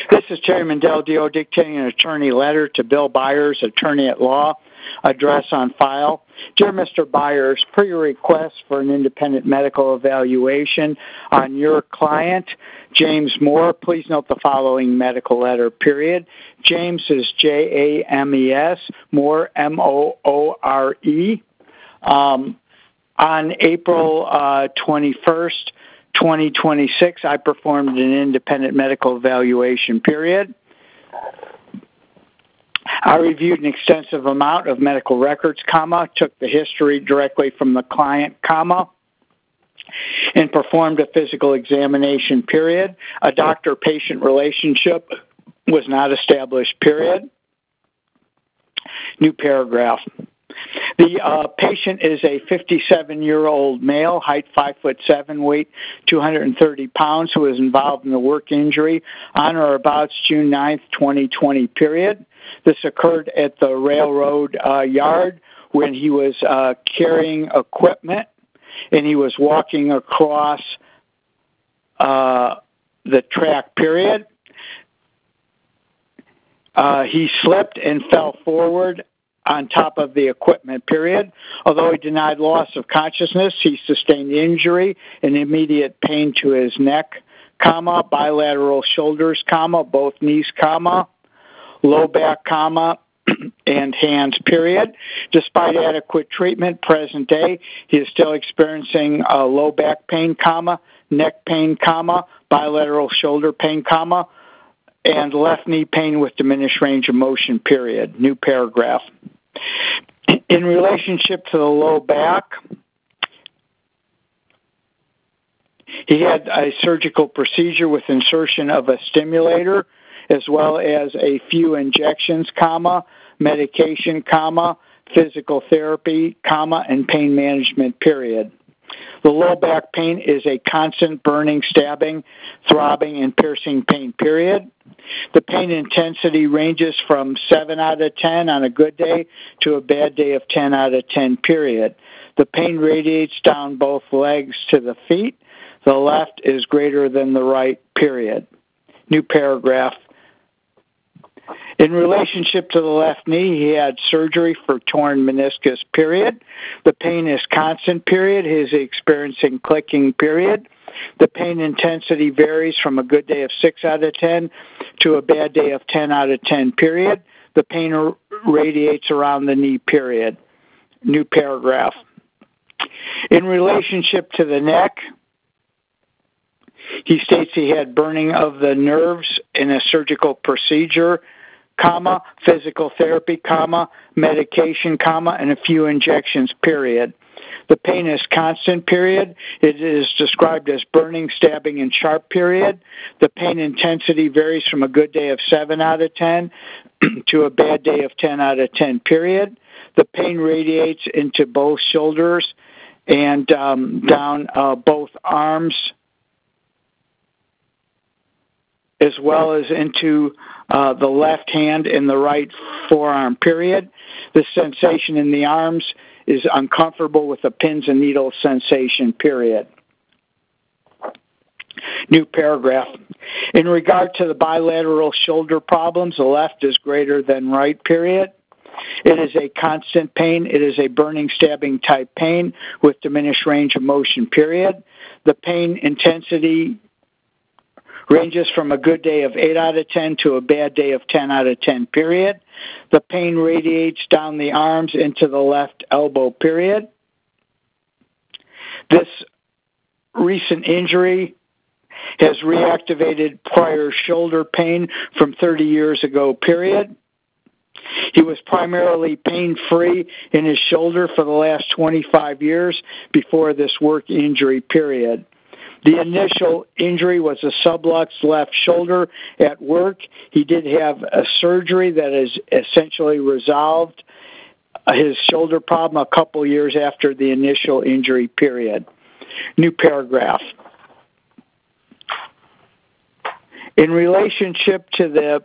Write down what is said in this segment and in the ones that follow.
This is Chairman Del Dio dictating an attorney letter to Bill Byers, attorney at law, address on file. Dear Mr. Byers, per your request for an independent medical evaluation on your client, James Moore, please note the following medical letter, period. James is James, Moore, Moore. On April 21st, 2026, I performed an independent medical evaluation, period. I reviewed an extensive amount of medical records, took the history directly from the client, and performed a physical examination, period. A doctor-patient relationship was not established, period. New paragraph. The patient is a 57-year-old male, height 5'7", weight 230 pounds, who was involved in a work injury on or about June 9th, 2020, period. This occurred at the railroad yard when he was carrying equipment and he was walking across the track, period. He slipped and fell forward on top of the equipment, period. Although he denied loss of consciousness, he sustained injury and immediate pain to his neck, bilateral shoulders, both knees, low back, and hands, period. Despite adequate treatment, present day, he is still experiencing low back pain, neck pain, bilateral shoulder pain, and left knee pain with diminished range of motion, period. New paragraph. In relationship to the low back, he had a surgical procedure with insertion of a stimulator, as well as a few injections, medication, physical therapy, and pain management, period. The low back pain is a constant burning, stabbing, throbbing, and piercing pain, period. The pain intensity ranges from 7 out of 10 on a good day to a bad day of 10 out of 10, period. The pain radiates down both legs to the feet. The left is greater than the right, period. New paragraph. In relationship to the left knee, he had surgery for torn meniscus, period. The pain is constant, period. He is experiencing clicking, period. The pain intensity varies from a good day of 6 out of 10 to a bad day of 10 out of 10, period. The pain radiates around the knee, period. New paragraph. In relationship to the neck, he states he had burning of the nerves in a surgical procedure, physical therapy, medication, and a few injections, period. The pain is constant, period. It is described as burning, stabbing, and sharp, period. The pain intensity varies from a good day of 7 out of 10 to a bad day of 10 out of 10, period. The pain radiates into both shoulders and down both arms, as well as into the left hand and the right forearm, period. The sensation in the arms is uncomfortable with a pins and needles sensation, period. New paragraph. In regard to the bilateral shoulder problems, the left is greater than right, period. It is a constant pain. It is a burning, stabbing type pain with diminished range of motion, period. The pain intensity ranges from a good day of 8 out of 10 to a bad day of 10 out of 10, period. The pain radiates down the arms into the left elbow, period. This recent injury has reactivated prior shoulder pain from 30 years ago, period. He was primarily pain-free in his shoulder for the last 25 years before this work injury, period. The initial injury was a sublux left shoulder at work. He did have a surgery that has essentially resolved his shoulder problem a couple years after the initial injury, period. New paragraph. In relationship to the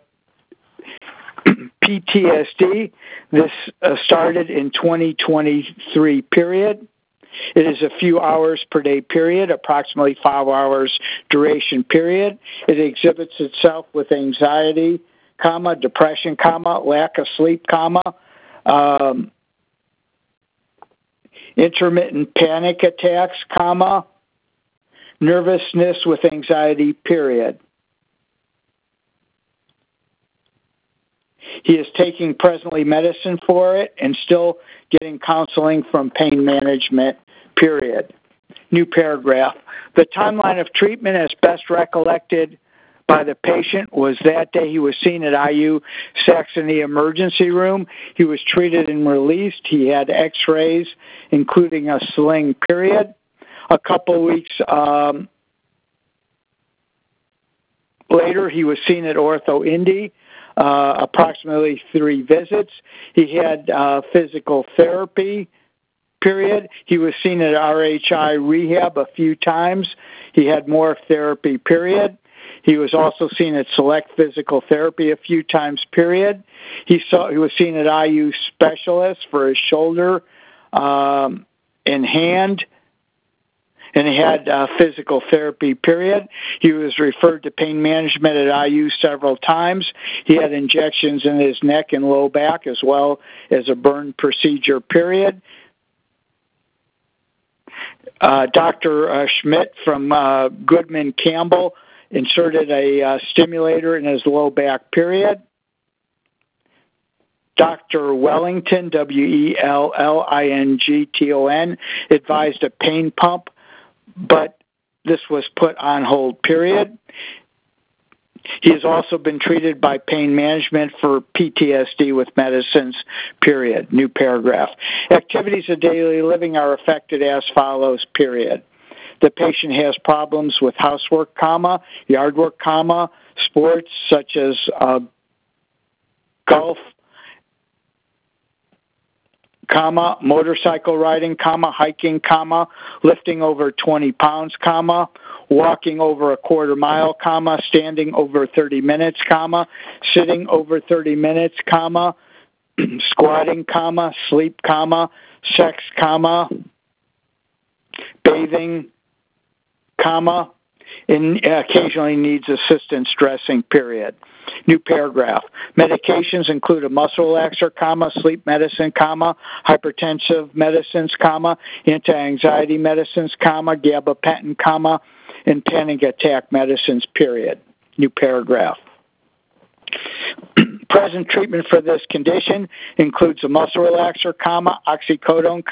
PTSD, this started in 2023, period. It is a few hours per day period, approximately 5 hours duration period. It exhibits itself with anxiety, depression, lack of sleep, intermittent panic attacks, nervousness with anxiety, period. He is taking presently medicine for it and still getting counseling from pain management, period. New paragraph. The timeline of treatment as best recollected by the patient was that day he was seen at IU Saxony emergency room. He was treated and released. He had x-rays, including a sling, period. A couple weeks later, he was seen at Ortho Indy, approximately 3 visits. He had physical therapy, period. He was seen at RHI Rehab a few times. He had more therapy, period. He was also seen at Select Physical Therapy a few times, period. He was seen at IU Specialist for his shoulder and hand, and he had physical therapy, period. He was referred to pain management at IU several times. He had injections in his neck and low back as well as a burn procedure, period. Dr. Schmidt from Goodman Campbell inserted a stimulator in his low back, period. Dr. Wellington, Wellington, advised a pain pump, but this was put on hold, period. He has also been treated by pain management for PTSD with medicines, period. New paragraph. Activities of daily living are affected as follows, period. The patient has problems with housework, yard work, sports such as golf, motorcycle riding, hiking, lifting over 20 pounds, walking over a quarter mile, standing over 30 minutes, sitting over 30 minutes, squatting, sleep, sex, bathing, and occasionally needs assistance dressing, period. New paragraph. Medications include a muscle relaxer, sleep medicine, hypertensive medicines, anti-anxiety medicines, gabapentin, and panic attack medicines, period. New paragraph. Present treatment for this condition includes a muscle relaxer, oxycodone,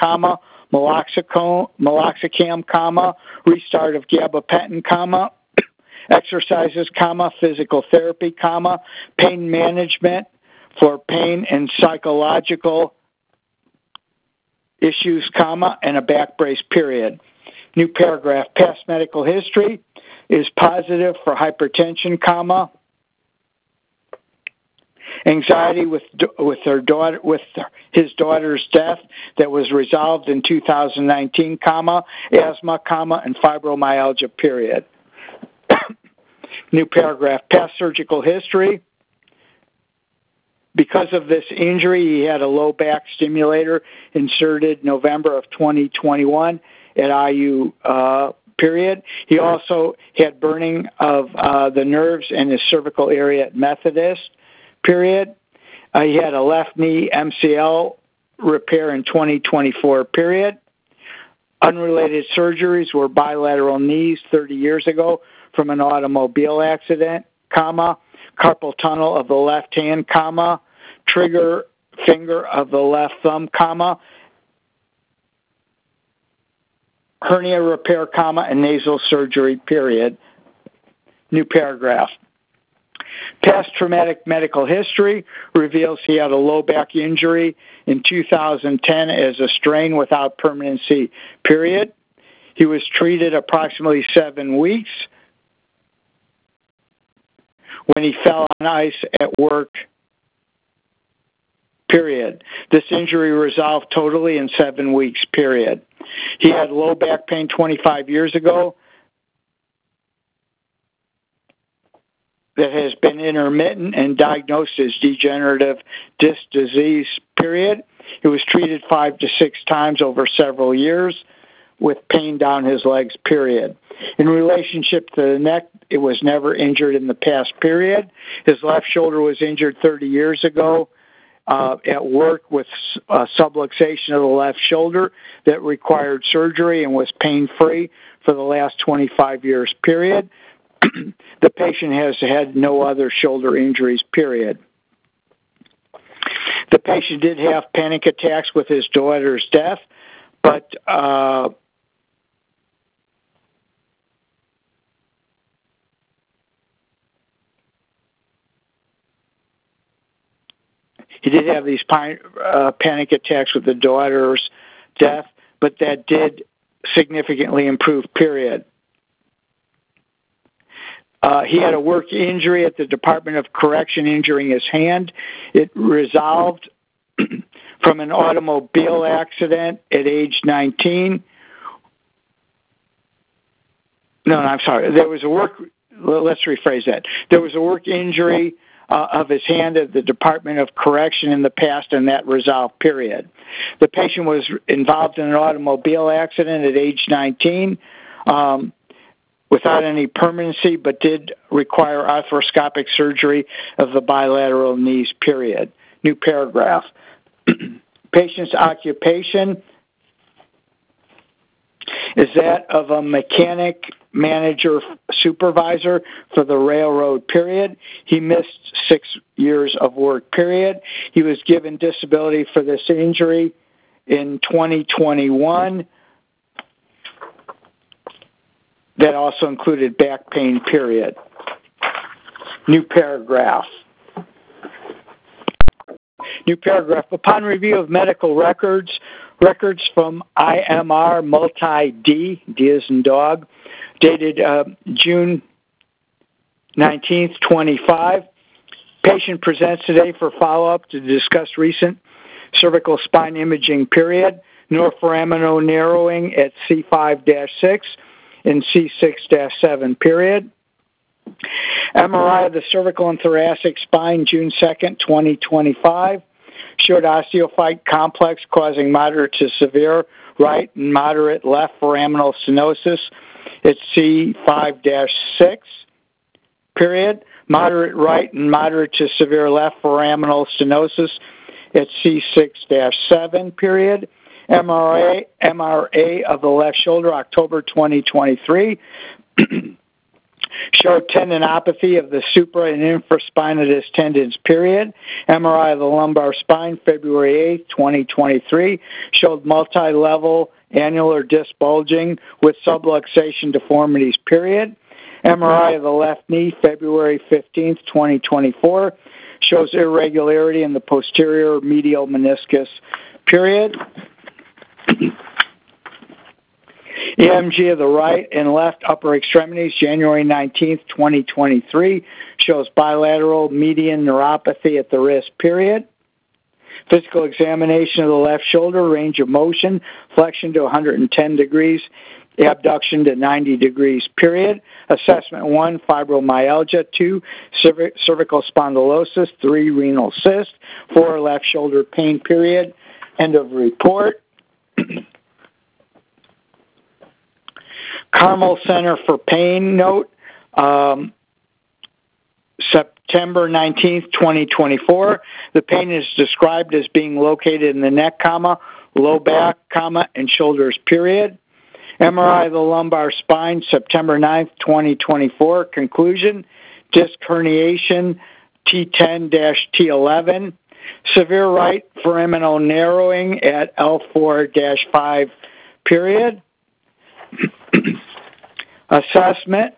meloxicam, restart of gabapentin, exercises, physical therapy, pain management for pain and psychological issues, and a back brace, period. New paragraph. Past medical history is positive for hypertension, anxiety with his daughter's death that was resolved in 2019, asthma, and fibromyalgia, period. New paragraph. Past surgical history. Because of this injury, he had a low back stimulator inserted November of 2021 at IU, period. He also had burning of the nerves in his cervical area at Methodist, period. He had a left knee MCL repair in 2024, period. Unrelated surgeries were bilateral knees 30 years ago from an automobile accident, carpal tunnel of the left hand, trigger finger of the left thumb, hernia repair, and nasal surgery, period. New paragraph. Past traumatic medical history reveals he had a low back injury in 2010 as a strain without permanency, period. He was treated approximately 7 weeks when he fell on ice at work, period. This injury resolved totally in 7 weeks, period. He had low back pain 25 years ago that has been intermittent and diagnosed as degenerative disc disease, period. He was treated 5 to 6 times over several years. with pain down his legs, period. In relationship to the neck, it was never injured in the past period. His left shoulder was injured 30 years ago at work with subluxation of the left shoulder that required surgery and was pain-free for the last 25 years, period. The patient has had no other shoulder injuries, period. The patient did have panic attacks with his daughter's death, but he did have these panic attacks with the daughter's death, but that did significantly improve, period. He had a work injury at the Department of Correction injuring his hand. It resolved from an automobile accident at age 19. No, I'm sorry. Let's rephrase that. There was a work injury of his hand at the Department of Correction in the past, and that resolved, period. The patient was involved in an automobile accident at age 19 without any permanency, but did require arthroscopic surgery of the bilateral knees, period. New paragraph. Patient's occupation is that of a mechanic, manager, supervisor for the railroad, period. He missed 6 years of work, period. He was given disability for this injury in 2021. That also included back pain, period. New paragraph. New paragraph. Upon review of medical records from IMR multi-D, D as in dog, dated June 19th, 25. Patient presents today for follow-up to discuss recent cervical spine imaging, period. Neuroforaminal narrowing at C5-6 and C6-7, period. MRI of the cervical and thoracic spine, June 2nd, 2025. Showed osteophyte complex causing moderate to severe right and moderate left foraminal stenosis at C5-6, period. Moderate right and moderate to severe left foraminal stenosis at C6-7, period. MRA of the left shoulder, October 2023. Showed tendinopathy of the supra and infraspinatus tendons, period. MRI of the lumbar spine, February 8th, 2023. Showed multi-level annular disc bulging with subluxation deformities, period. MRI of the left knee, February 15th, 2024. Shows irregularity in the posterior medial meniscus, period. EMG of the right and left upper extremities, January 19th, 2023, shows bilateral median neuropathy at the wrist, period. Physical examination of the left shoulder, range of motion, flexion to 110 degrees, abduction to 90 degrees, period. Assessment 1, fibromyalgia. 2, cervical spondylosis. 3, renal cyst. 4, left shoulder pain, period. End of report. Carmel Center for Pain note, September 19th, 2024. The pain is described as being located in the neck, low back, and shoulders, period. MRI of the lumbar spine, September 9th, 2024. Conclusion, disc herniation, T10-T11. Severe right foraminal narrowing at L4-5, period. Assessment,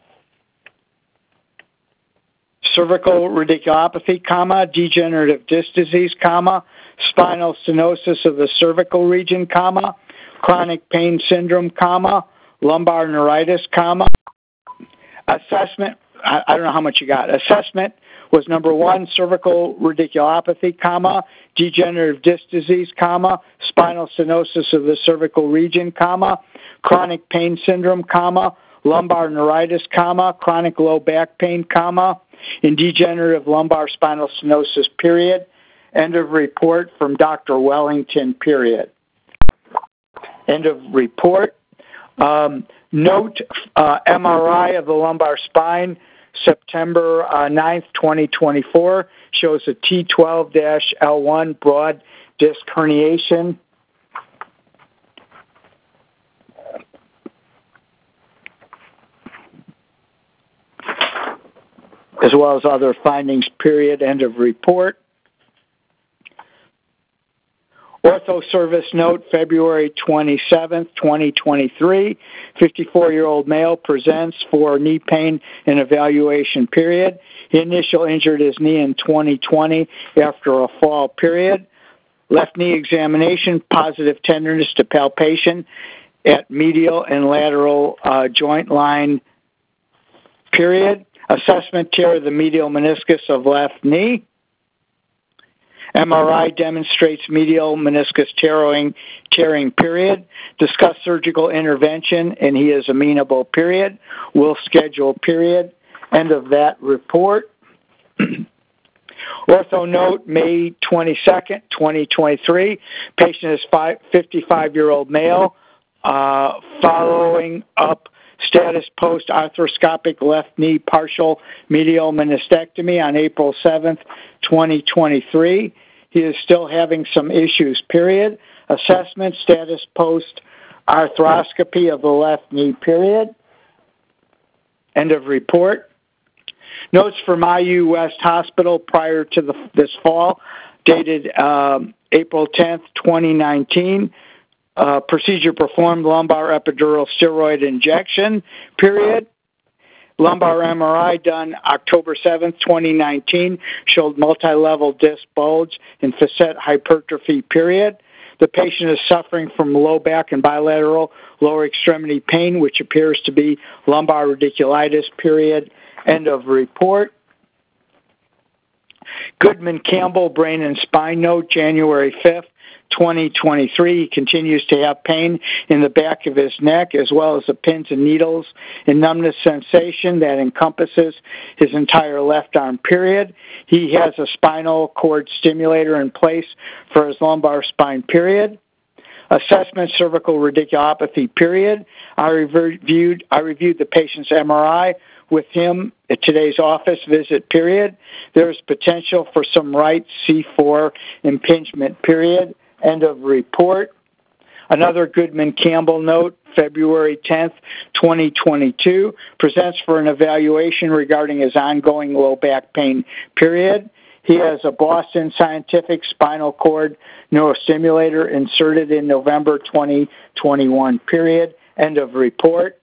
cervical radiculopathy, degenerative disc disease, spinal stenosis of the cervical region, chronic pain syndrome, lumbar neuritis, Assessment, I don't know how much you got. Assessment was number 1, cervical radiculopathy, degenerative disc disease, spinal stenosis of the cervical region, chronic pain syndrome, lumbar neuritis, chronic low back pain, and degenerative lumbar spinal stenosis, period. End of report from Dr. Wellington, period. End of report. Note MRI of the lumbar spine, September 9th, 2024, shows a T12-L1 broad disc herniation. As well as other findings, period, end of report. Ortho service note, February 27th, 2023. 54-year-old male presents for knee pain and evaluation, period. He initially injured his knee in 2020 after a fall, period. Left knee examination, positive tenderness to palpation at medial and lateral joint line, period. Assessment, tear of the medial meniscus of left knee. MRI demonstrates medial meniscus tearing, period. Discuss surgical intervention, and he is amenable, period. Will schedule, period. End of that report. Ortho note, May 22nd, 2023. Patient is 55-year-old male. Following up status post-arthroscopic left knee partial medial meniscectomy on April 7th, 2023. He is still having some issues, period. Assessment status post-arthroscopy of the left knee, period. End of report. Notes from IU West Hospital prior to this fall, dated April 10th, 2019. Procedure performed, lumbar epidural steroid injection, period. Lumbar MRI done October 7th, 2019, showed multi-level disc bulge and facet hypertrophy, period. The patient is suffering from low back and bilateral lower extremity pain, which appears to be lumbar radiculitis, period. End of report. Goodman Campbell, brain and spine note, January 5th, 2023. He continues to have pain in the back of his neck, as well as the pins and needles and numbness sensation that encompasses his entire left arm, period. He has a spinal cord stimulator in place for his lumbar spine, period. Assessment, cervical radiculopathy, period. I reviewed the patient's MRI with him at today's office visit, period. There is potential for some right C4 impingement, period. End of report. Another Goodman Campbell note, February 10th, 2022, presents for an evaluation regarding his ongoing low back pain, period. He has a Boston Scientific spinal cord neurostimulator inserted in November 2021, period. End of report.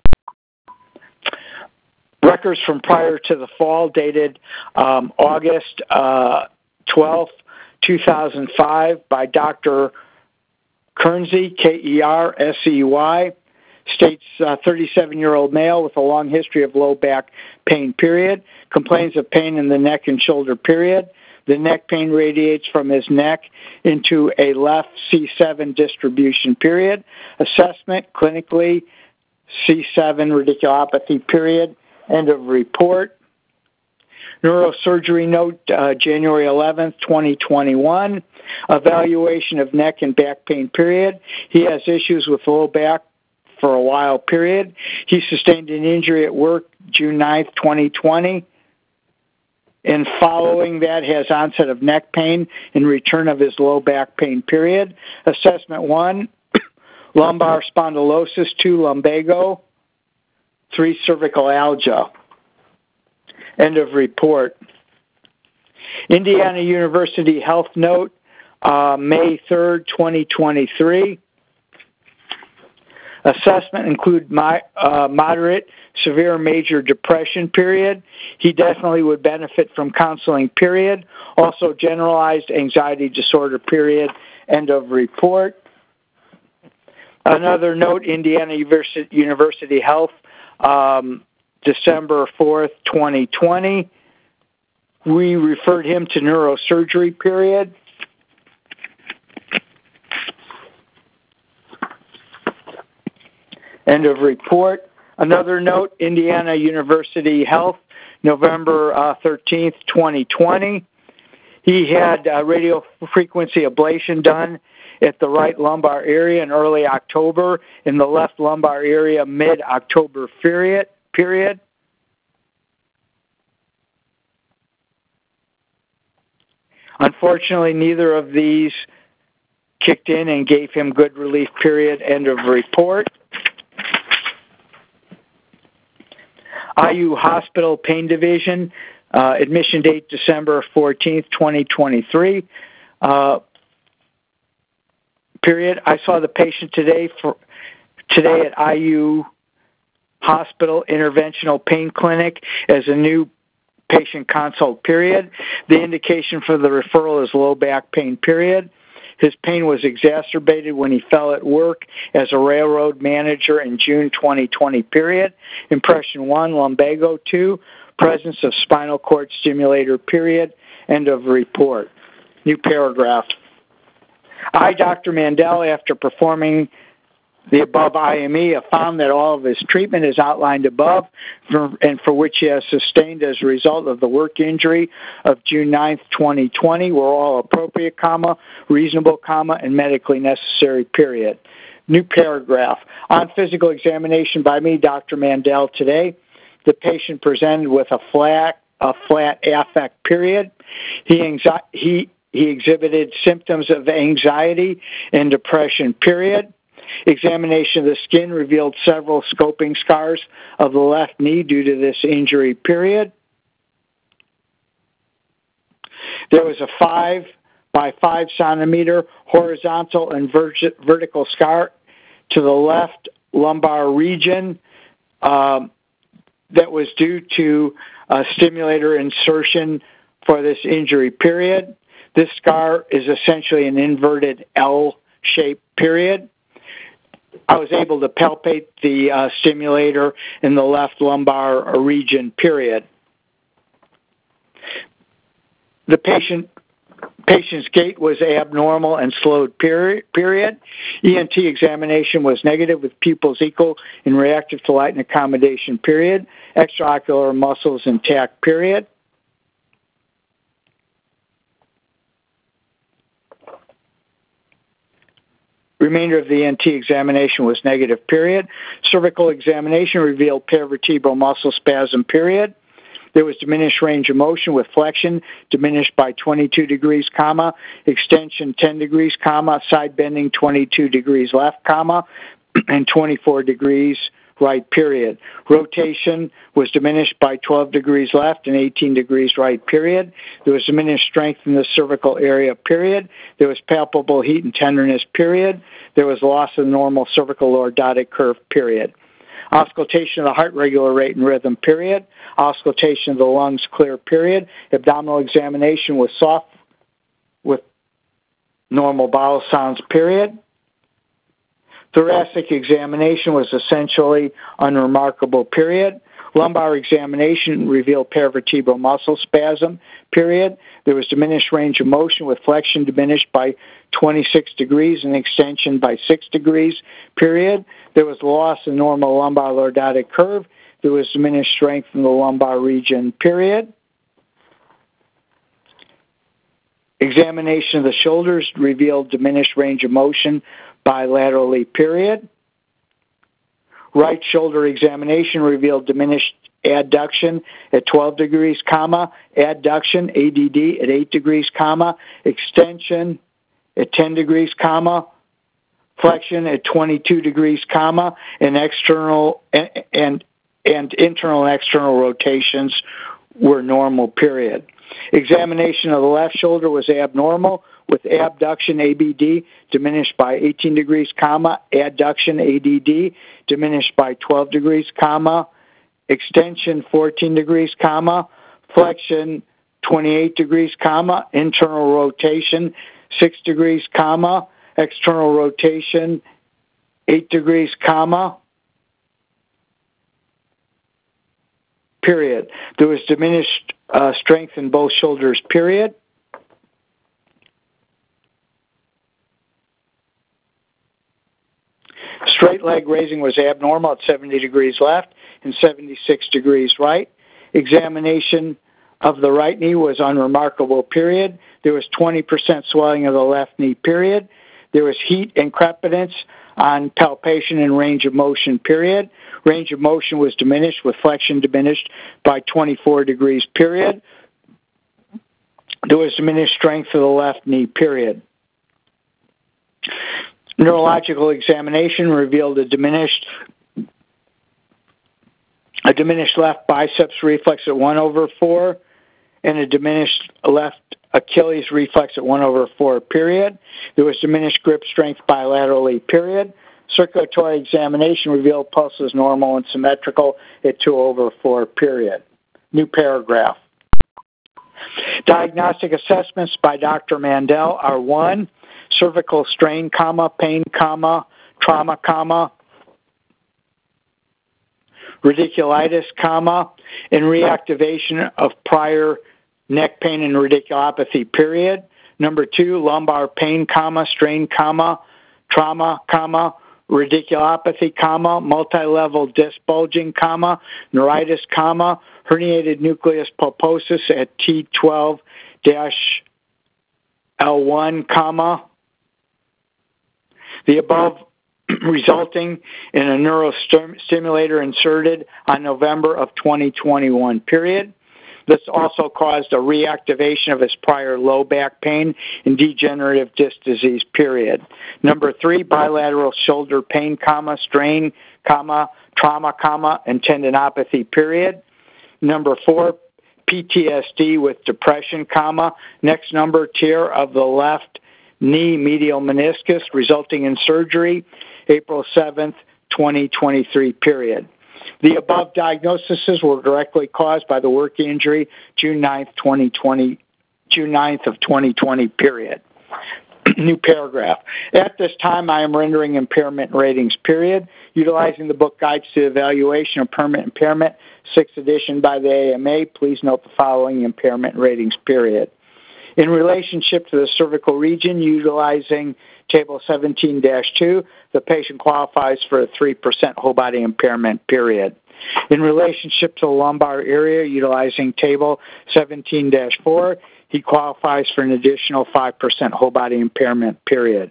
Records from prior to the fall, dated August 12th, 2005, by Dr. Kersey, Kersey, states 37-year-old male with a long history of low back pain, period. Complains of pain in the neck and shoulder, period. The neck pain radiates from his neck into a left C7 distribution, period. Assessment, clinically, C7 radiculopathy, period. End of report. Neurosurgery note, January 11th, 2021. Evaluation of neck and back pain, period. He has issues with low back for a while, period. He sustained an injury at work June 9th, 2020. And following that has onset of neck pain and return of his low back pain, period. Assessment 1, lumbar spondylosis, 2, lumbago, 3, cervicalgia. End of report. Indiana University Health note, May 3rd, 2023. Assessment include moderate, severe, major depression, period. He definitely would benefit from counseling, period. Also generalized anxiety disorder, period. End of report. Another note, Indiana University Health, December 4th, 2020. We referred him to neurosurgery, period. End of report. Another note, Indiana University Health, November 13th, 2020. He had radiofrequency ablation done at the right lumbar area in early October, in the left lumbar area mid-October period. Unfortunately, neither of these kicked in and gave him good relief, period, end of report. IU Hospital Pain Division, admission date December 14th, 2023. Period. I saw the patient today at IU Hospital Interventional Pain Clinic as a new patient consult, period. The indication for the referral is low back pain, period. His pain was exacerbated when he fell at work as a railroad manager in June 2020, period. Impression 1, lumbago. 2, presence of spinal cord stimulator, period. End of report. New paragraph. I, Dr. Mandel, after performing the above IME, have found that all of his treatment is outlined above and for which he has sustained as a result of the work injury of June 9th, 2020 were all appropriate, reasonable, and medically necessary, period. New paragraph. On physical examination by me, Dr. Mandel, today, the patient presented with a flat affect, period. He exhibited symptoms of anxiety and depression, period. Examination of the skin revealed several scoping scars of the left knee due to this injury, period. There was a 5 by 5 centimeter horizontal and vertical scar to the left lumbar region that was due to stimulator insertion for this injury, period. This scar is essentially an inverted L shape, period. I was able to palpate the stimulator in the left lumbar region, period. The patient's gait was abnormal and slowed, period. ENT examination was negative with pupils equal and reactive to light and accommodation, period. Extraocular muscles intact, period. Remainder of the ENT examination was negative, period. Cervical examination revealed paravertebral muscle spasm, period. There was diminished range of motion with flexion diminished by 22 degrees, extension 10 degrees, side bending 22 degrees left, and 24 degrees right, period. Rotation was diminished by 12 degrees left and 18 degrees right, period. There was diminished strength in the cervical area, period. There was palpable heat and tenderness, period. There was loss of normal cervical lordotic curve, period. Auscultation of the heart regular rate and rhythm, period. Auscultation of the lungs clear, period. Abdominal examination was soft with normal bowel sounds, period. Thoracic examination was essentially unremarkable, period. Lumbar examination revealed paravertebral muscle spasm, period. There was diminished range of motion with flexion diminished by 26 degrees and extension by 6 degrees, period. There was loss in normal lumbar lordotic curve. There was diminished strength in the lumbar region, period. Examination of the shoulders revealed diminished range of motion bilaterally, period. Right shoulder examination revealed diminished adduction at 12 degrees, adduction, ADD, at 8 degrees, extension at 10 degrees, flexion at 22 degrees, and external and internal and external rotations were normal, period. Examination of the left shoulder was abnormal with abduction, ABD, diminished by 18 degrees, adduction, ADD, diminished by 12 degrees, extension 14 degrees, flexion 28 degrees, internal rotation 6 degrees, external rotation 8 degrees, period. There was diminished strength in both shoulders, period. Straight leg raising was abnormal at 70 degrees left and 76 degrees right. Examination of the right knee was unremarkable, period. There was 20% swelling of the left knee, period. There was heat and crepitance on palpation and range of motion, period. Range of motion was diminished with flexion diminished by 24 degrees, period. There was diminished strength of the left knee, period. Neurological examination revealed a diminished left biceps reflex at 1/4 and a diminished left Achilles reflex at 1/4, period. There was diminished grip strength bilaterally, period. Circulatory examination revealed pulses normal and symmetrical at 2/4, period. New paragraph. Diagnostic assessments by Dr. Mandel are 1, cervical strain, pain, trauma, radiculitis, and reactivation of prior neck pain and radiculopathy, period. Number 2, lumbar pain, strain, trauma, radiculopathy, multi-level disc bulging, neuritis, herniated nucleus pulposus at T12-L1, the above resulting in a neurostimulator inserted on November of 2021, period. This also caused a reactivation of his prior low back pain and degenerative disc disease, period. Number 3, bilateral shoulder pain, strain, trauma, and tendinopathy, period. Number 4, PTSD with depression, next number, tear of the left knee medial meniscus resulting in surgery, April 7th, 2023, period. The above diagnoses were directly caused by the work injury June 9th, 2020, period. New paragraph. At this time, I am rendering impairment ratings, period. Utilizing the book Guides to Evaluation of Permanent Impairment, 6th edition by the AMA, please note the following impairment ratings, period. In relationship to the cervical region, utilizing Table 17-2, the patient qualifies for a 3% whole body impairment, period. In relationship to the lumbar area, utilizing Table 17-4, he qualifies for an additional 5% whole body impairment, period.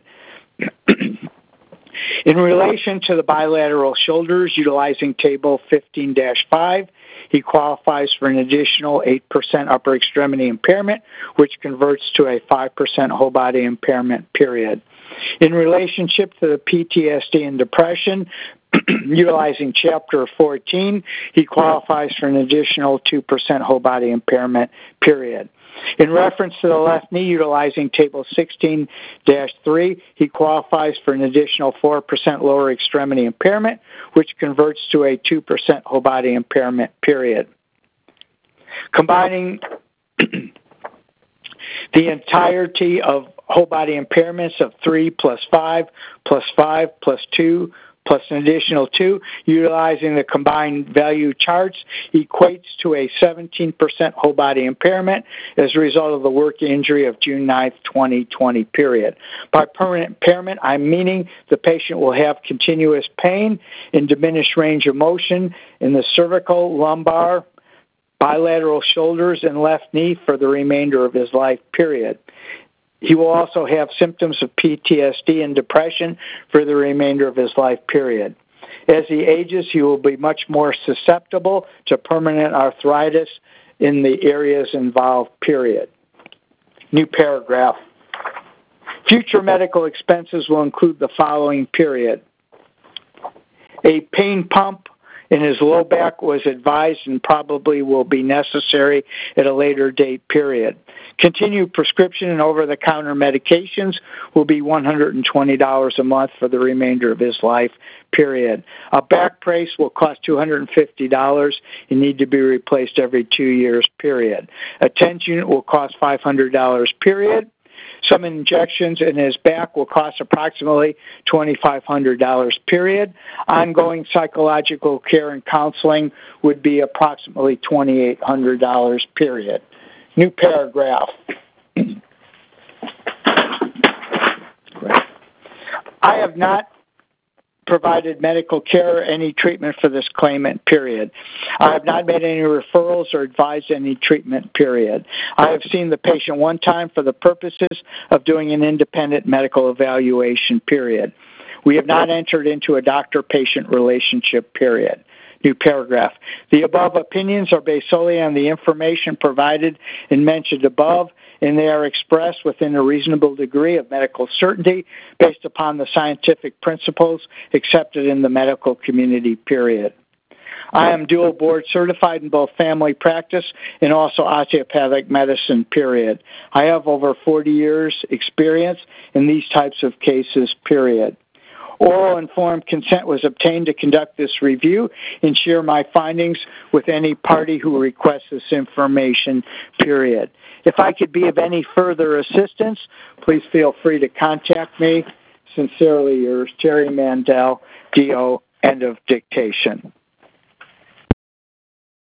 In relation to the bilateral shoulders, utilizing Table 15-5, he qualifies for an additional 8% upper extremity impairment, which converts to a 5% whole body impairment, period. In relationship to the PTSD and depression, utilizing Chapter 14, he qualifies for an additional 2% whole body impairment, period. In reference to the left knee, utilizing Table 16-3, he qualifies for an additional 4% lower extremity impairment, which converts to a 2% whole body impairment, period. Combining the entirety of whole body impairments of 3 plus 5 plus 5 plus 2 plus an additional 2, utilizing the combined value charts, equates to a 17% whole body impairment as a result of the work injury of June 9th, 2020, period. By permanent impairment, I'm meaning the patient will have continuous pain and diminished range of motion in the cervical, lumbar, bilateral shoulders, and left knee for the remainder of his life, period. He will also have symptoms of PTSD and depression for the remainder of his life, period. As he ages, he will be much more susceptible to permanent arthritis in the areas involved, period. New paragraph. Future medical expenses will include the following, period. A pain pump in his low back was advised and probably will be necessary at a later date, period. Continued prescription and over-the-counter medications will be $120 a month for the remainder of his life, period. A back brace will cost $250 and need to be replaced every 2 years, period. A TENS unit will cost $500, period. Some injections in his back will cost approximately $2,500, period. Ongoing psychological care and counseling would be approximately $2,800, period. New paragraph. I have not provided medical care or any treatment for this claimant, period. I have not made any referrals or advised any treatment, period. I have seen the patient one time for the purposes of doing an independent medical evaluation, period. We have not entered into a doctor-patient relationship, period. New paragraph. The above opinions are based solely on the information provided and mentioned above, and they are expressed within a reasonable degree of medical certainty based upon the scientific principles accepted in the medical community, period. I am dual board certified in both family practice and also osteopathic medicine, period. I have over 40 years experience in these types of cases, period. Oral informed consent was obtained to conduct this review and share my findings with any party who requests this information, period. If I could be of any further assistance, please feel free to contact me. Sincerely yours, Terry Mandel, DO, end of dictation.